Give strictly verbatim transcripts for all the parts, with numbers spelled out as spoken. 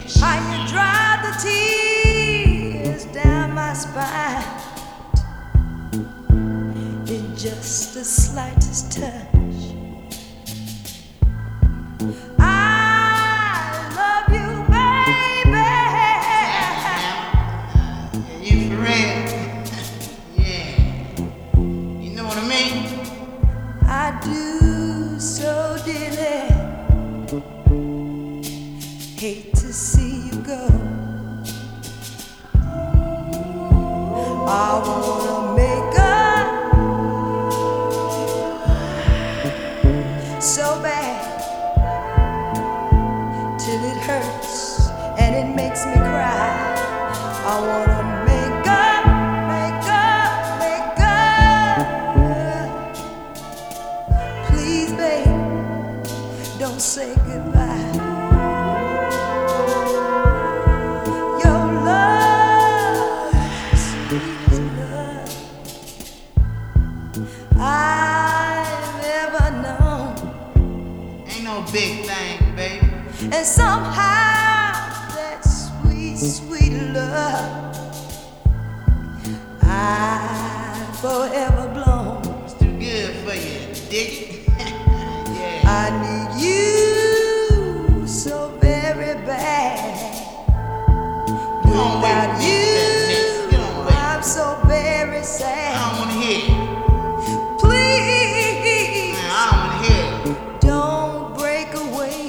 How you drive the tears down my spine in just the slightest touch. I love you, baby. Yeah, you for real? Yeah. You know what I mean? I do so dearly hate to see you go. I wanna make up so bad till it hurts and it makes me cry. I wanna make up, make up, make up. Please, babe, don't say goodbye. Your love is sweet as love I've ever known. Ain't no big thing, baby. And somehow that sweet, sweet love I've forever blown. It's too good for you, dig it? Yeah. I need you so very bad. Come on, Without wait, you, Get on, wait. I'm so very I sad. don't wanna hear it. Please Man, I don't wanna hear it. don't break away,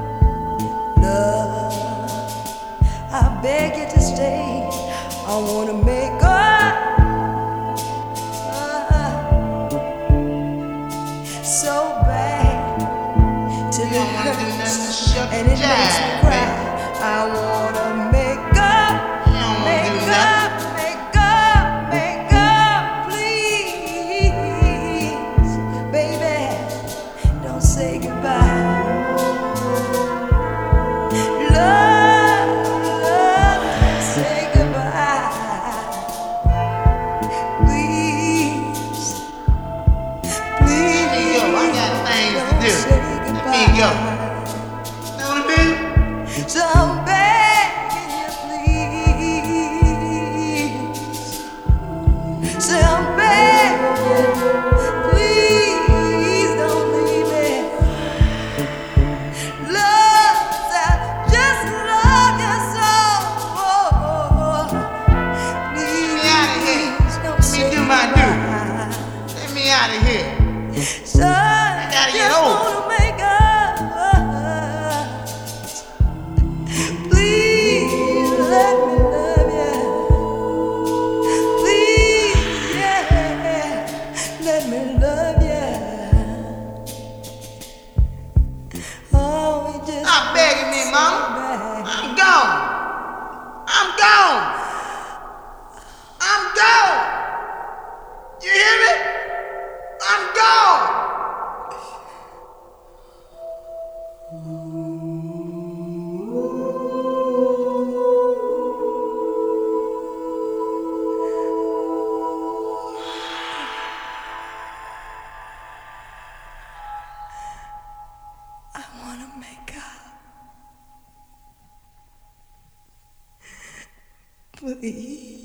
love. I beg you to stay. I wanna make up uh, so bad till You it don't wanna do nothing hurts to shut and the it makes me jive, cry. baby. I wanna make up, You don't wanna do make nothing. up, make up, make up, please, baby. Don't say goodbye. Love, love, don't say goodbye. Please, please. Let me go. I got things to Don't do. say Let goodbye. me go. Know what I mean? So I'm begging you, please. So I'm begging you, please don't leave me. Love, I just love you so. Please, Get me outta here. don't Let me say do my due. goodbye. Let me out of here. So I gotta get just over. wanna make up. Please let me love you. Please, yeah, let me love you. Oh, we just Stop begging me, mama. back. I'm gone. I'm gone. I'm gone. You hear me? I'm gone. I wanna make up. Please.